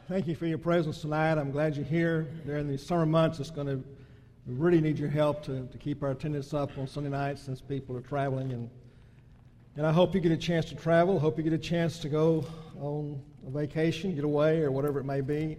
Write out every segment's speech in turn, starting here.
Thank you for your presence tonight. I'm glad you're here. During these summer months, we really need your help to keep our attendance up on Sunday nights since people are traveling. And I hope you get a chance to travel. Hope you get a chance to go on a vacation, get away, or whatever it may be.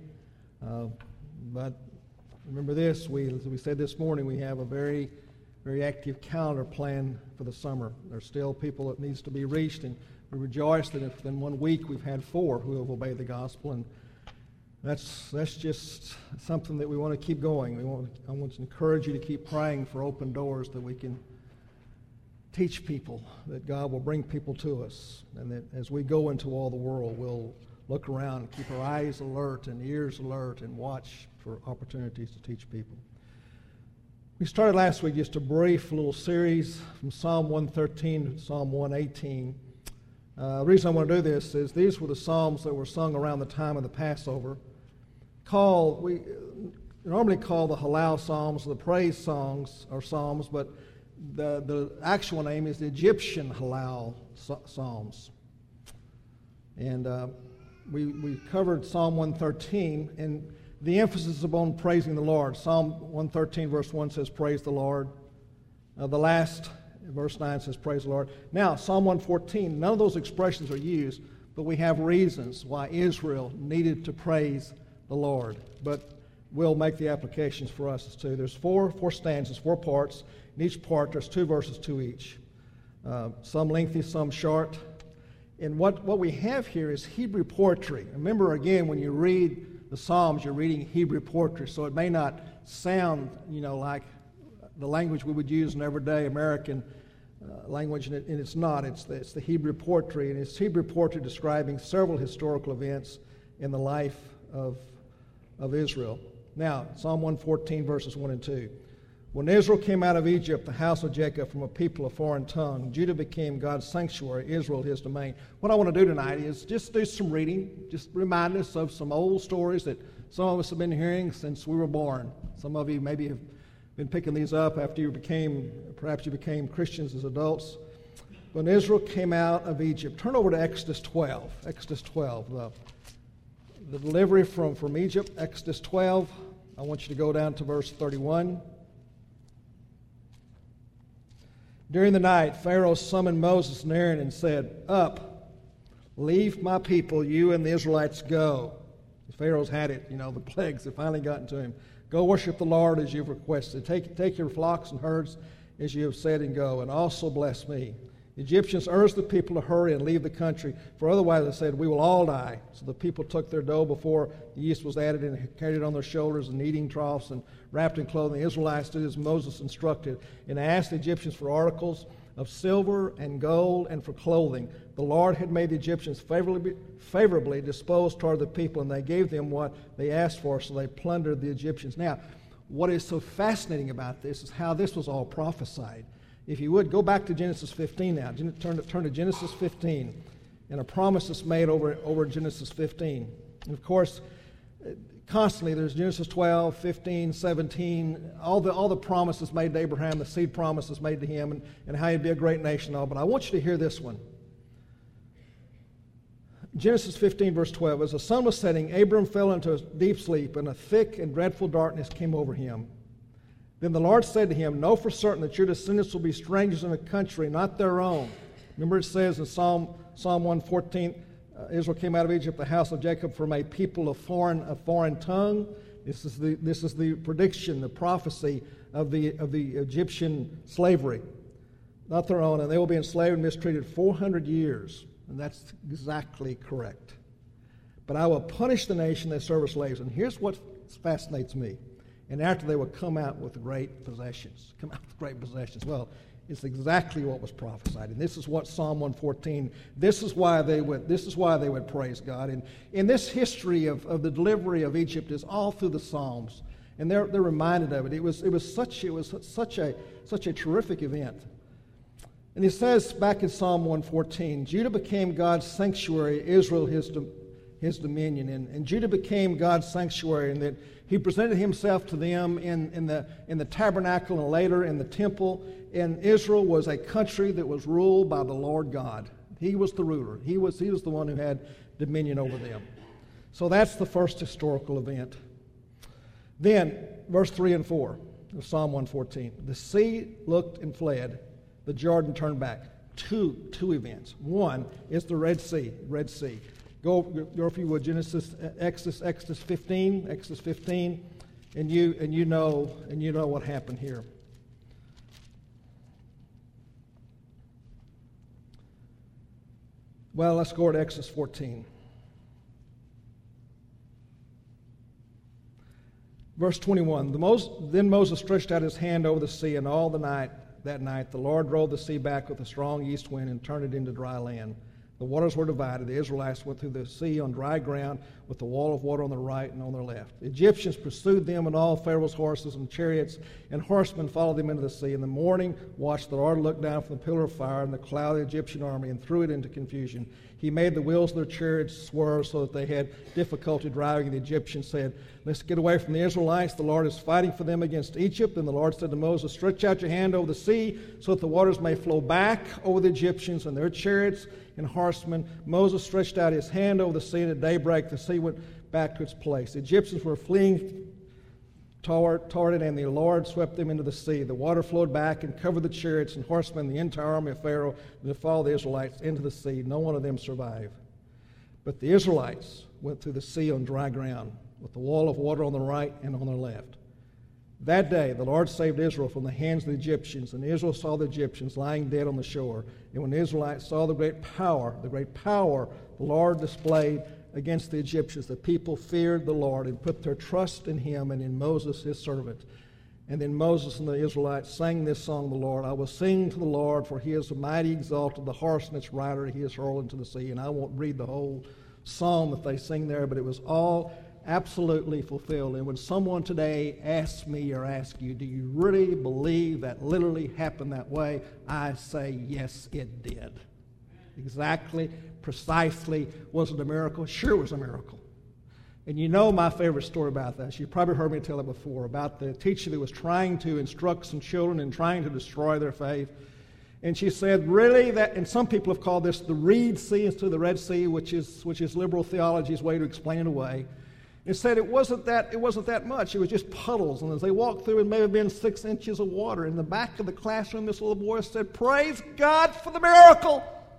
But remember this, as we said this morning, we have a very, very active calendar planned for the summer. There's still people that needs to be reached, and we rejoice that in 1 week we've had 4 who have obeyed the gospel, and that's just something that we want to keep going. I want to encourage you to keep praying for open doors that we can teach people, that God will bring people to us, and that as we go into all the world, we'll look around and keep our eyes alert and ears alert and watch for opportunities to teach people. We started last week just a brief little series from Psalm 113 to Psalm 118. The reason I want to do this is these were the psalms that were sung around the time of the Passover. We normally call the Hallel Psalms the praise songs or psalms, but the actual name is the Egyptian Hallel Psalms. And we covered Psalm 113, and the emphasis is upon praising the Lord. Psalm 113 verse 1 says, "Praise the Lord." The last verse 9 says, "Praise the Lord." Now, Psalm 114, none of those expressions are used, but we have reasons why Israel needed to praise the Lord. But we'll make the applications for us too. There's four stanzas, 4 parts. In each part, there's 2 verses to each. Some lengthy, some short. And what we have here is Hebrew poetry. Remember, again, when you read the Psalms, you're reading Hebrew poetry, so it may not sound, like the language we would use in everyday American language, and it's not. It's the Hebrew poetry, and it's Hebrew poetry describing several historical events in the life of Israel. Now, Psalm 114, verses 1 and 2. "When Israel came out of Egypt, the house of Jacob, from a people of foreign tongue, Judah became God's sanctuary, Israel his domain." What I want to do tonight is just do some reading, just remind us of some old stories that some of us have been hearing since we were born. Some of you maybe have been picking these up after perhaps you became Christians as adults. When Israel came out of Egypt, turn over to Exodus 12. Exodus 12, the delivery from Egypt, Exodus 12. I want you to go down to verse 31. "During the night, Pharaoh summoned Moses and Aaron and said, 'Up, leave my people, you and the Israelites go.'" Pharaoh's had it, the plagues have finally gotten to him. "Go worship the Lord as you've requested. Take your flocks and herds as you have said, and go, and also bless me." The Egyptians urged the people to hurry and leave the country, for otherwise, they said, "We will all die." So the people took their dough before the yeast was added and carried it on their shoulders and kneading troughs and wrapped in clothing. The Israelites did as Moses instructed and asked the Egyptians for articles of silver and gold and for clothing. The Lord had made the Egyptians favorably disposed toward the people, and they gave them what they asked for, so they plundered the Egyptians. Now, what is so fascinating about this is how this was all prophesied. If you would, go back to Genesis 15 now. Turn to Genesis 15, and a promise is made over Genesis 15. And of course, constantly there's Genesis 12, 15, 17, all the promises made to Abraham, the seed promises made to him, and how he'd be a great nation and all. But I want you to hear this one. Genesis 15, verse 12. "As the sun was setting, Abram fell into a deep sleep, and a thick and dreadful darkness came over him. Then the Lord said to him, 'Know for certain that your descendants will be strangers in a country not their own.'" Remember it says in Psalm 114, Israel came out of Egypt, the house of Jacob, from a people of foreign tongue. This is the prediction, the prophecy of the Egyptian slavery, not their own. "And they will be enslaved and mistreated 400 years." And that's exactly correct. "But I will punish the nation they serve as slaves." And here's what fascinates me. "And after they will come out with great possessions." Come out with great possessions. Well, it's exactly what was prophesied. And this is what Psalm 114, this is why they would praise God. And this history of the delivery of Egypt is all through the Psalms. And they're reminded of it. It was such a terrific event. And it says back in Psalm 114, "Judah became God's sanctuary, Israel his dominion." And Judah became God's sanctuary, and that he presented himself to them in the tabernacle and later in the temple. And Israel was a country that was ruled by the Lord God. He was the ruler. He was the one who had dominion over them. So that's the first historical event. Then, verse 3 and 4 of Psalm 114. The sea looked and fled. The Jordan turned back. Two events. One is the Red Sea. Go if you would, Exodus 15, and you know what happened here. Well, let's go to Exodus 14. Verse 21, Then Moses stretched out his hand over the sea, and all that night the Lord drove the sea back with a strong east wind and turned it into dry land. The waters were divided. The Israelites went through the sea on dry ground with the wall of water on their right and on their left. The Egyptians pursued them, and all Pharaoh's horses and chariots and horsemen followed them into the sea. In the morning watch, the Lord looked down from the pillar of fire and the cloud of the Egyptian army and threw it into confusion. He made the wheels of their chariots swerve so that they had difficulty driving. The Egyptians said, Let's get away from the Israelites. The Lord is fighting for them against Egypt. And the Lord said to Moses, Stretch out your hand over the sea so that the waters may flow back over the Egyptians and their chariots and horsemen. Moses stretched out his hand over the sea, and at daybreak the sea went back to its place. The Egyptians were fleeing toward it, and the Lord swept them into the sea. The water flowed back and covered the chariots and horsemen, the entire army of Pharaoh, and the fall of the Israelites into the sea. No one of them survived. But the Israelites went through the sea on dry ground, with the wall of water on the right and on their left. That day the Lord saved Israel from the hands of the Egyptians, and Israel saw the Egyptians lying dead on the shore. And when the Israelites saw the great power the Lord displayed against the Egyptians, the people feared the Lord and put their trust in him and in Moses his servant. And then Moses and the Israelites sang this song to the Lord. I will sing to the Lord, for he is mighty exalted. The horse and its rider he is hurled into the sea. And I won't read the whole song that they sing there, but it was all absolutely fulfilled. And when someone today asks me or asks you, do you really believe that literally happened that way? I say, yes, it did. Exactly, precisely. Was it a miracle? Sure, it was a miracle. And you know my favorite story about that. You've probably heard me tell it before, about the teacher that was trying to instruct some children and trying to destroy their faith. And she said, really, that, and some people have called this the Reed Sea instead of the Red Sea, which is liberal theology's way to explain it away. It said it wasn't that much. It was just puddles. And as they walked through, it may have been 6 inches of water. In the back of the classroom, this little boy said, praise God for the miracle.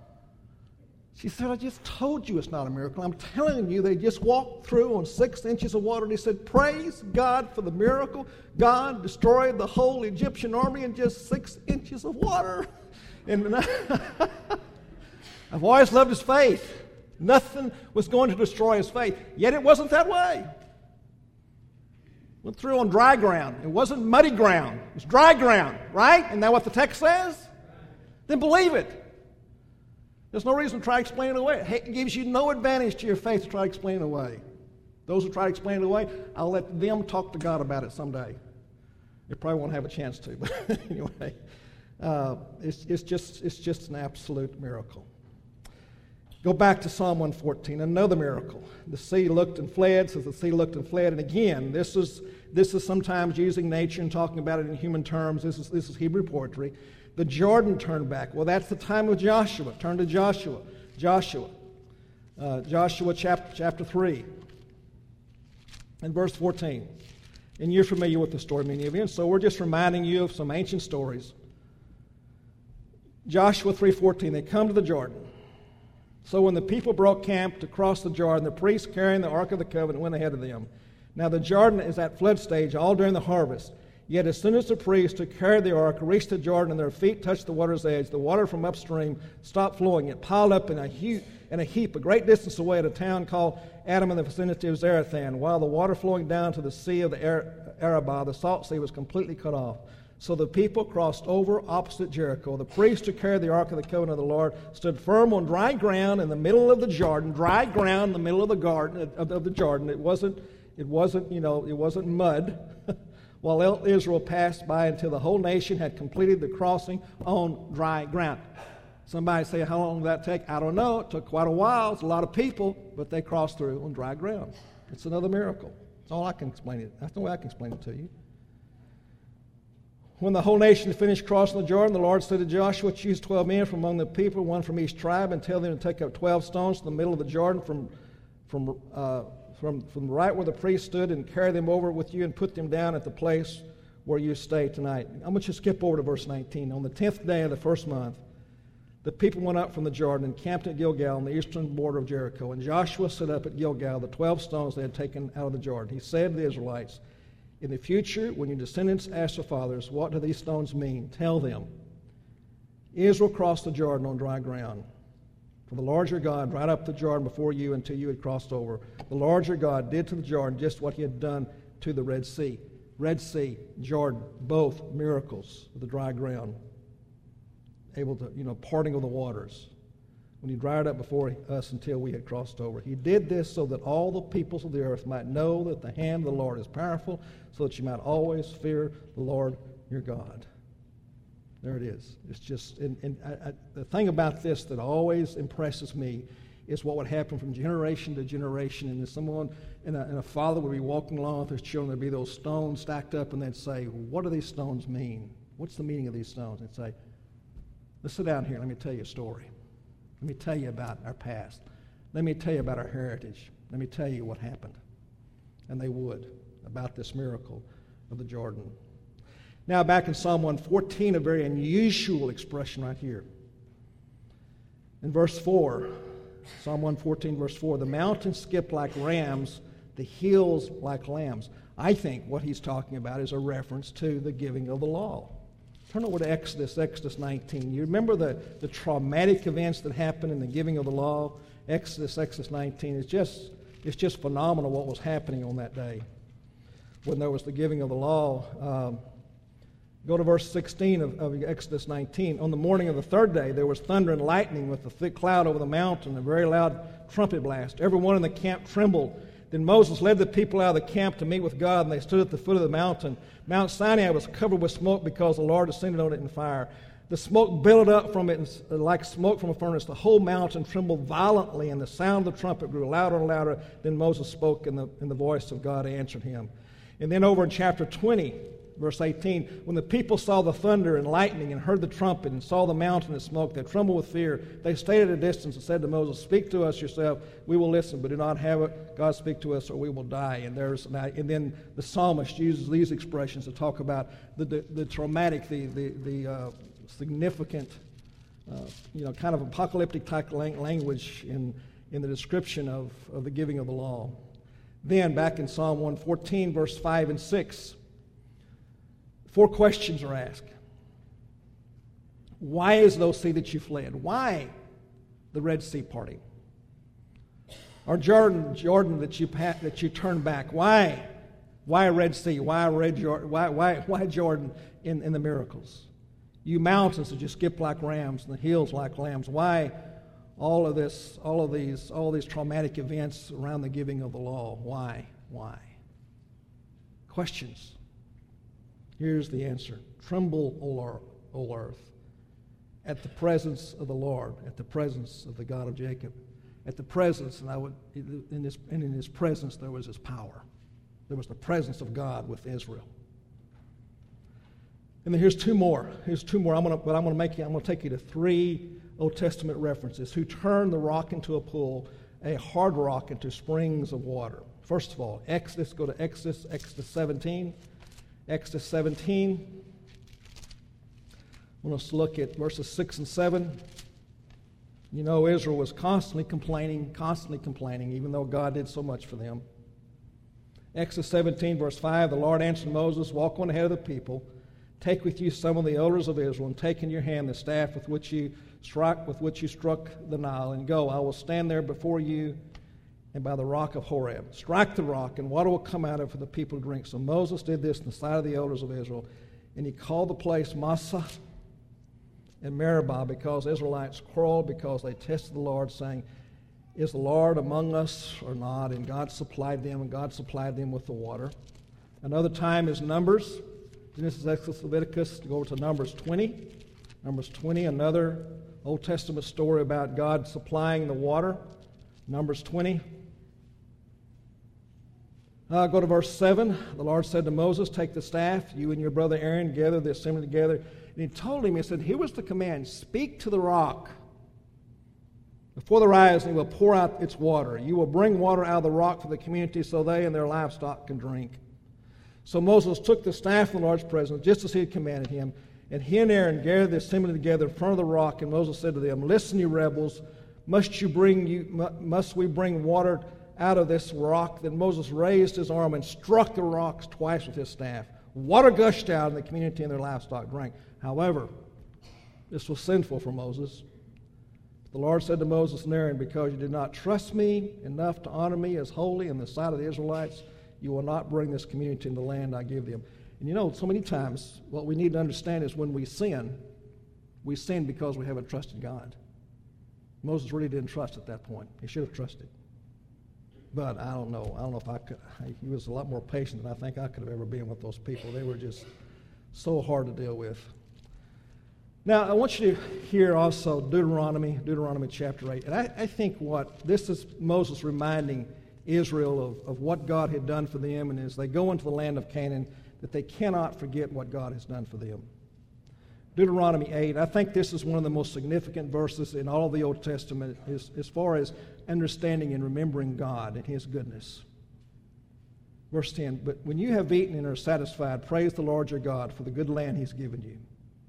She said, I just told you it's not a miracle. I'm telling you, they just walked through on 6 inches of water. And he said, praise God for the miracle. God destroyed the whole Egyptian army in just 6 inches of water. And I've always loved his faith. Nothing was going to destroy his faith. Yet it wasn't that way. Went through on dry ground. It wasn't muddy ground. It was dry ground, right? Isn't that what the text says? Then believe it. There's no reason to try to explain it away. It gives you no advantage to your faith to try to explain it away. Those who try to explain it away, I'll let them talk to God about it someday. They probably won't have a chance to, but anyway. It's just an absolute miracle. Go back to Psalm 114, another miracle. The sea looked and fled, says the sea looked and fled. And again, this is sometimes using nature and talking about it in human terms. This is Hebrew poetry. The Jordan turned back. Well, that's the time of Joshua. Turn to Joshua. Joshua chapter 3 and verse 14. And you're familiar with the story, many of you, and so we're just reminding you of some ancient stories. Joshua 3:14, they come to the Jordan. So when the people broke camp to cross the Jordan, the priests carrying the Ark of the Covenant went ahead of them. Now the Jordan is at flood stage all during the harvest. Yet as soon as the priests who carried the ark reached the Jordan and their feet touched the water's edge, the water from upstream stopped flowing. It piled up in a heap a great distance away at a town called Adam in the vicinity of Zarethan, while the water flowing down to the sea of the Arabah, the salt sea, was completely cut off. So the people crossed over opposite Jericho. The priests who carried the Ark of the Covenant of the Lord stood firm on dry ground in the middle of the Jordan, dry ground in the middle of the garden of the Jordan. It wasn't mud. While Israel passed by until the whole nation had completed the crossing on dry ground. Somebody say, how long did that take? I don't know. It took quite a while. It's a lot of people, but they crossed through on dry ground. It's another miracle. That's all I can explain it. That's the way I can explain it to you. When the whole nation finished crossing the Jordan, the Lord said to Joshua, choose 12 men from among the people, one from each tribe, and tell them to take up 12 stones from the middle of the Jordan from from right where the priest stood and carry them over with you and put them down at the place where you stay tonight. I'm going to skip over to verse 19. On the 10th day of the first month, the people went up from the Jordan and camped at Gilgal on the eastern border of Jericho. And Joshua set up at Gilgal the 12 stones they had taken out of the Jordan. He said to the Israelites, in the future, when your descendants ask their fathers, what do these stones mean? Tell them, Israel crossed the Jordan on dry ground. For the Lord your God dried up the Jordan before you until you had crossed over. The Lord your God did to the Jordan just what he had done to the Red Sea. Red Sea, Jordan, both miracles of the dry ground. Able to, parting of the waters. When he dried up before us until we had crossed over. He did this so that all the peoples of the earth might know that the hand of the Lord is powerful, so that you might always fear the Lord your God. There it is. It's just, the thing about this that always impresses me is what would happen from generation to generation. And someone, and a father would be walking along with his children, there'd be those stones stacked up, and they'd say, what do these stones mean? What's the meaning of these stones? They'd say, let's sit down here. Let me tell you a story. Let me tell you about our past. Let me tell you about our heritage. Let me tell you what happened. And they would, about this miracle of the Jordan. Now back in Psalm 114, a very unusual expression right here. In verse 4, Psalm 114, verse 4, the mountains skip like rams, the hills like lambs. I think what he's talking about is a reference to the giving of the law. Turn over to Exodus 19. You remember the traumatic events that happened in the giving of the law? Exodus 19. It's just phenomenal what was happening on that day when there was the giving of the law. Go to verse 16 of Exodus 19. On the morning of the third day, there was thunder and lightning with a thick cloud over the mountain, a very loud trumpet blast. Everyone in the camp trembled. Then Moses led the people out of the camp to meet with God, and they stood at the foot of the mountain. Mount Sinai was covered with smoke because the Lord descended on it in fire. The smoke billowed up from it like smoke from a furnace. The whole mountain trembled violently, and the sound of the trumpet grew louder and louder. Then Moses spoke, and the voice of God answered him. And then over in chapter 20, verse 18, when the people saw the thunder and lightning and heard the trumpet and saw the mountain and smoke, they trembled with fear. They stayed at a distance and said to Moses, speak to us yourself, we will listen, but do not have it. God, speak to us or we will die. And then the psalmist uses these expressions to talk about the traumatic, the significant, kind of apocalyptic type language in the description of the giving of the law. Then back in Psalm 114, verse 5 and 6, 4 questions are asked. Why is those sea that you fled? Why the Red Sea parting? Or Jordan that you turned back? Why Red Sea? Why Jordan in the miracles? You mountains that you skip like rams and the hills like lambs. Why all of these traumatic events around the giving of the law? Why? Questions. Here's the answer. Tremble, O earth, at the presence of the Lord, at the presence of the God of Jacob, at the presence, in his presence there was his power. There was the presence of God with Israel. And then here's two more. I'm going to take you to 3 Old Testament references who turned the rock into a pool, a hard rock into springs of water. First of all, go to Exodus 17. Exodus 17. I want us to look at verses 6 and 7. You know, Israel was constantly complaining, even though God did so much for them. Exodus 17, verse 5, the Lord answered Moses, walk on ahead of the people, take with you some of the elders of Israel, and take in your hand the staff with which you struck the Nile, and go. I will stand there before you and by the rock of Horeb. Strike the rock, and water will come out of it for the people to drink. So Moses did this in the sight of the elders of Israel, and he called the place Massah and Meribah, because Israelites quarreled, because they tested the Lord, saying, is the Lord among us or not? And God supplied them with the water. Another time is Numbers. Genesis, Exodus, Leviticus. Go over to Numbers 20. Numbers 20, another Old Testament story about God supplying the water. Numbers 20. Go to verse 7. The Lord said to Moses, take the staff, you and your brother Aaron, gather the assembly together. And he told him, he said, here was the command, speak to the rock. before their eyes, and he will pour out its water. You will bring water out of the rock for the community so they and their livestock can drink. So Moses took the staff from the Lord's presence, just as he had commanded him, and he and Aaron gathered the assembly together in front of the rock, and Moses said to them, Listen, you rebels, must we bring water out of this rock? Then Moses raised his arm and struck the rocks twice with his staff. Water gushed out, and the community and their livestock drank. However, this was sinful for Moses. The Lord said to Moses and Aaron, Because you did not trust me enough to honor me as holy in the sight of the Israelites, you will not bring this community into the land I give them. And you know, so many times, what we need to understand is when we sin because we haven't trusted God. Moses really didn't trust at that point. He should have trusted. But I don't know if I could. He was a lot more patient than I think I could have ever been with those people. They were just so hard to deal with. Now, I want you to hear also Deuteronomy chapter 8. And I think this is Moses reminding Israel of what God had done for them, and as they go into the land of Canaan, that they cannot forget what God has done for them. Deuteronomy 8, I think this is one of the most significant verses in all of the Old Testament as far as understanding and remembering God and His goodness. Verse 10, But when you have eaten and are satisfied, praise the Lord your God for the good land He's given you.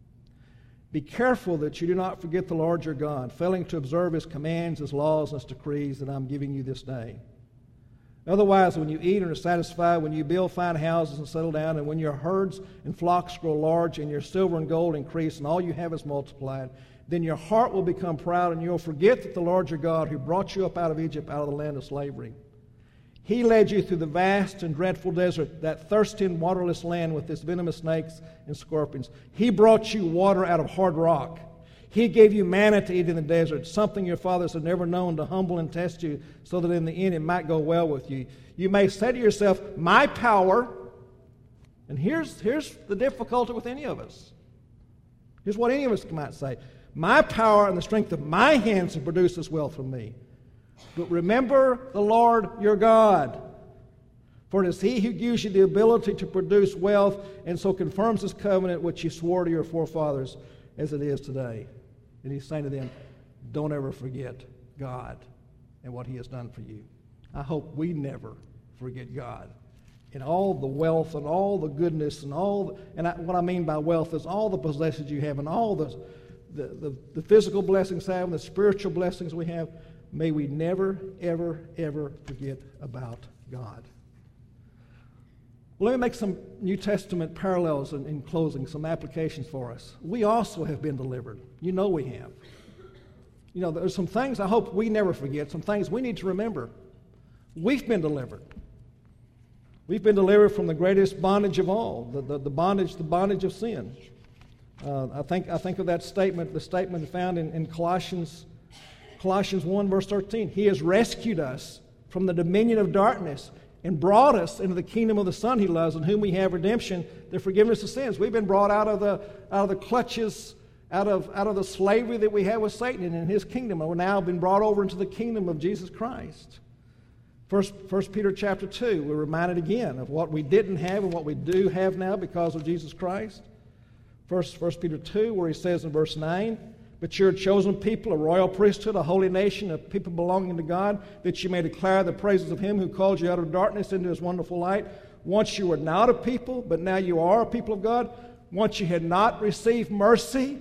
Be careful that you do not forget the Lord your God, failing to observe His commands, His laws, and His decrees that I'm giving you this day. Otherwise, when you eat and are satisfied, when you build fine houses and settle down, and when your herds and flocks grow large, and your silver and gold increase, and all you have is multiplied, then your heart will become proud, and you'll forget that the Lord your God, who brought you up out of Egypt, out of the land of slavery, He led you through the vast and dreadful desert, that thirsty and waterless land with its venomous snakes and scorpions. He brought you water out of hard rock. He gave you manna to eat in the desert, something your fathers had never known, to humble and test you, so that in the end it might go well with you. You may say to yourself, my power, and here's the difficulty with any of us. Here's what any of us might say. My power and the strength of my hands have produced this wealth for me. But remember the Lord your God, for it is He who gives you the ability to produce wealth, and so confirms His covenant which He swore to your forefathers, as it is today. And He's saying to them, don't ever forget God and what He has done for you. I hope we never forget God and all the wealth and all the goodness and what I mean by wealth is all the possessions you have and all the physical blessings we have and the spiritual blessings we have. May we never, ever, ever forget about God. Well, let me make some New Testament parallels in closing, some applications for us. We also have been delivered. You know we have. You know, there's some things I hope we never forget, some things we need to remember. We've been delivered. We've been delivered from the greatest bondage of all, the bondage of sin. I think of that statement, the statement found in Colossians 1, verse 13. He has rescued us from the dominion of darkness and brought us into the kingdom of the Son He loves, in whom we have redemption, the forgiveness of sins. We've been brought out of the clutches, out of the slavery that we have with Satan and in his kingdom, and we're now been brought over into the kingdom of Jesus Christ. First Peter chapter 2, we're reminded again of what we didn't have and what we do have now because of Jesus Christ. First Peter 2, where he says in verse 9, But you're a chosen people, a royal priesthood, a holy nation, a people belonging to God, that you may declare the praises of Him who called you out of darkness into His wonderful light. Once you were not a people, but now you are a people of God. Once you had not received mercy,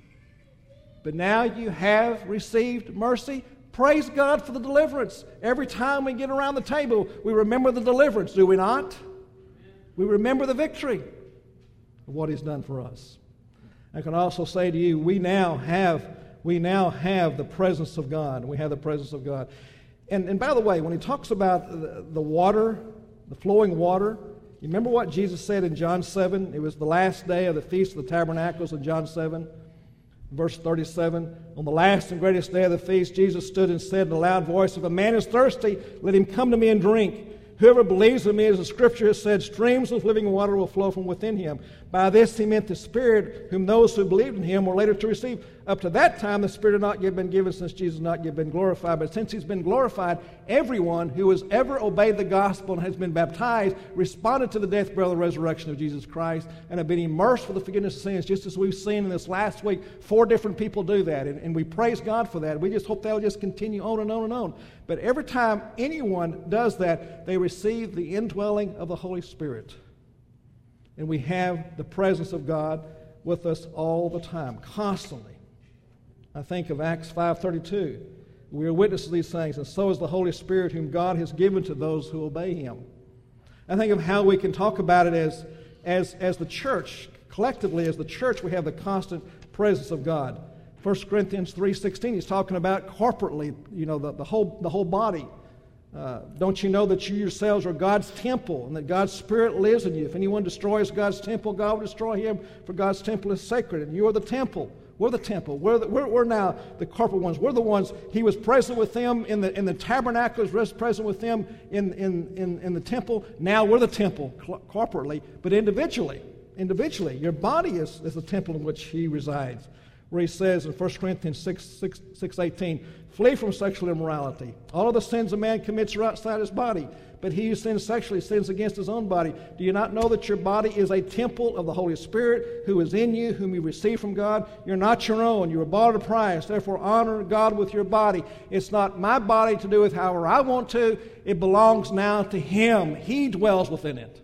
but now you have received mercy. Praise God for the deliverance. Every time we get around the table, we remember the deliverance, do we not? We remember the victory of what He's done for us. I can also say to you, we now have the presence of God. We have the presence of God. And by the way, when he talks about the water, the flowing water, you remember what Jesus said in John 7? It was the last day of the Feast of the Tabernacles in John 7, verse 37. On the last and greatest day of the feast, Jesus stood and said in a loud voice, If a man is thirsty, let him come to me and drink. Whoever believes in me, as the Scripture has said, streams of living water will flow from within him. By this he meant the Spirit, whom those who believed in Him were later to receive. Up to that time, the Spirit had not yet been given since Jesus had not yet been glorified. But since he's been glorified, everyone who has ever obeyed the gospel and has been baptized responded to the death, burial, and resurrection of Jesus Christ and have been immersed for the forgiveness of sins, just as we've seen in this last week. 4 different people do that, and we praise God for that. We just hope that'll just continue on and on and on. But every time anyone does that, they receive the indwelling of the Holy Spirit. And we have the presence of God with us all the time, constantly. I think of Acts 5:32. We are witnesses of these things, and so is the Holy Spirit whom God has given to those who obey him. I think of how we can talk about it as the church. Collectively, as the church, we have the constant presence of God. 1 Corinthians 3:16, he's talking about corporately, the whole body. Don't you know that you yourselves are God's temple and that God's Spirit lives in you? If anyone destroys God's temple, God will destroy him, for God's temple is sacred, and you are the temple. We're the temple. We're now the corporate ones. We're the ones. He was present with them in the tabernacle. He was present with them in the temple. Now we're the temple corporately, but individually. Individually, your body is the temple in which he resides. Where he says in 1 Corinthians 6:18, flee from sexual immorality. All of the sins a man commits are outside his body, but he who sins sexually sins against his own body. Do you not know that your body is a temple of the Holy Spirit who is in you, whom you receive from God? You're not your own. You were bought at a price. Therefore, honor God with your body. It's not my body to do with however I want to. It belongs now to him. He dwells within it.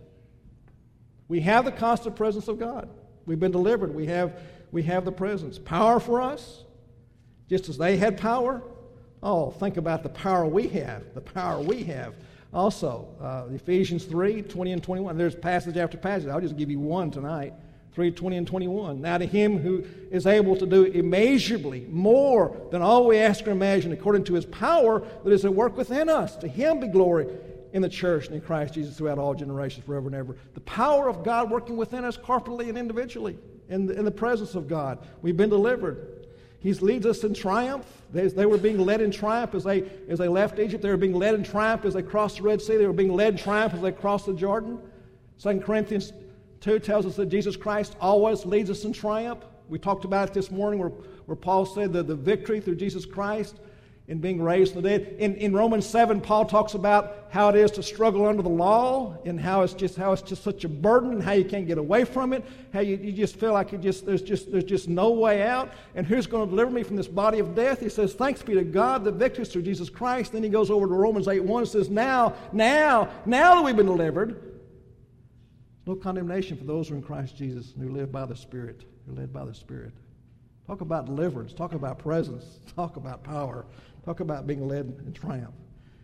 We have the constant presence of God. We've been delivered. We have the presence. Power for us, just as they had power. Oh, think about the power we have. The power we have. Also, Ephesians 3:20 and 21. There's passage after passage. I'll just give you one tonight. 3:20 and 21. Now to him who is able to do immeasurably more than all we ask or imagine, according to his power that is at work within us. To him be glory in the church and in Christ Jesus throughout all generations, forever and ever. The power of God working within us corporately and individually in the presence of God. We've been delivered. He leads us in triumph. They were being led in triumph as they left Egypt. They were being led in triumph as they crossed the Red Sea. They were being led in triumph as they crossed the Jordan. 2 Corinthians 2 tells us that Jesus Christ always leads us in triumph. We talked about it this morning where Paul said that the victory through Jesus Christ in being raised from the dead. In Romans 7, Paul talks about how it is to struggle under the law and how it's just such a burden and how you can't get away from it, how you just feel like there's just no way out. And who's going to deliver me from this body of death? He says, thanks be to God, the victory is through Jesus Christ. Then he goes over to Romans 8:1 and says, now that we've been delivered, no condemnation for those who are in Christ Jesus and who live by the Spirit, who are led by the Spirit. Talk about deliverance. Talk about presence. Talk about power. Talk about being led in triumph.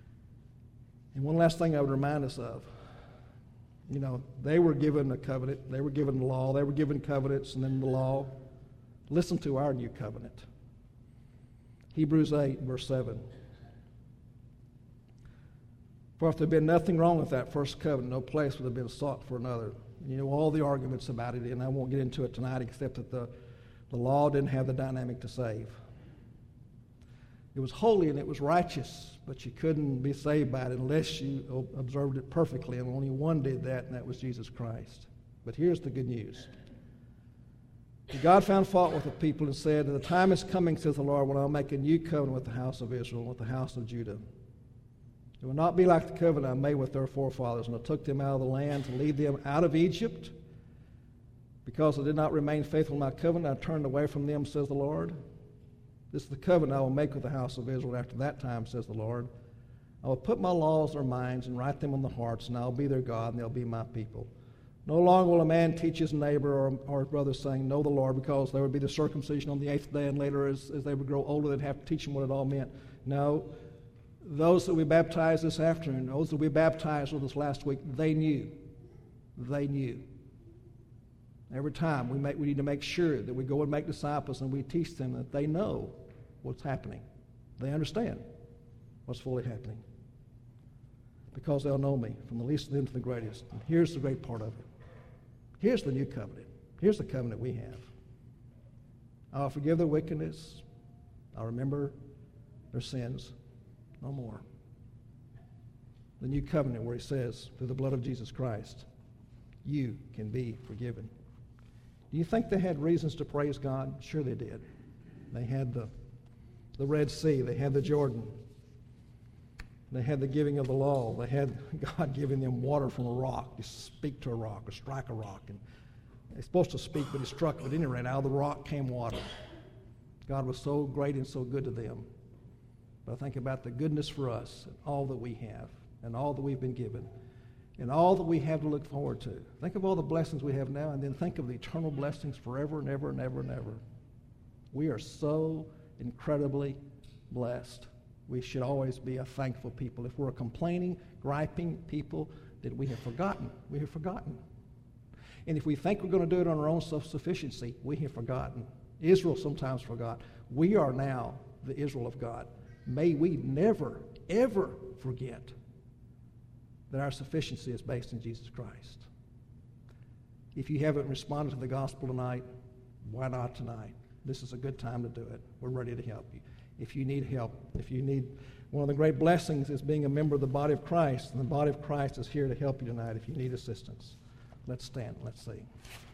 And one last thing I would remind us of. They were given a covenant. They were given the law. They were given covenants and then the law. Listen to our new covenant. Hebrews 8, verse 7. For if there had been nothing wrong with that first covenant, no place would have been sought for another. All the arguments about it, and I won't get into it tonight except that the law didn't have the dynamic to save. It was holy and it was righteous, but you couldn't be saved by it unless you observed it perfectly, and only one did that, and that was Jesus Christ. But here's the good news. God found fault with the people and said, the time is coming, says the Lord, when I'll make a new covenant with the house of Israel and with the house of Judah. It will not be like the covenant I made with their forefathers, and I took them out of the land to lead them out of Egypt. Because they did not remain faithful to my covenant, I turned away from them, says the Lord. This is the covenant I will make with the house of Israel after that time, says the Lord. I will put my laws in their minds and write them on their hearts, and I will be their God, and they'll be my people. No longer will a man teach his neighbor or his brother, saying, know the Lord, because there would be the circumcision on the 8th day, and later as they would grow older, they'd have to teach them what it all meant. No, those that we baptized this afternoon, those that we baptized with us last week, they knew. They knew. Every time we need to make sure that we go and make disciples and we teach them that they know what's happening. They understand what's fully happening. Because they'll know me, from the least of them to the greatest. And here's the great part of it. Here's the new covenant. Here's the covenant we have. I'll forgive their wickedness. I'll remember their sins no more. The new covenant where he says, through the blood of Jesus Christ, you can be forgiven. Do you think they had reasons to praise God? Sure they did. They had the Red Sea. They had the Jordan. They had the giving of the law. They had God giving them water from a rock. You speak to a rock or strike a rock. And they're supposed to speak, but he struck. But at any rate, out of the rock came water. God was so great and so good to them. But I think about the goodness for us and all that we have and all that we've been given and all that we have to look forward to. Think of all the blessings we have now, and then think of the eternal blessings forever and ever and ever and ever. We are so incredibly blessed. We should always be a thankful people. If we're a complaining, griping people, then we have forgotten. We have forgotten. And if we think we're going to do it on our own self-sufficiency, we have forgotten. Israel sometimes forgot. We are now the Israel of God. May we never, ever forget that our sufficiency is based in Jesus Christ. If you haven't responded to the gospel tonight, why not tonight? This is a good time to do it. We're ready to help you. If you need help, one of the great blessings is being a member of the body of Christ, and the body of Christ is here to help you tonight if you need assistance. Let's stand. Let's sing.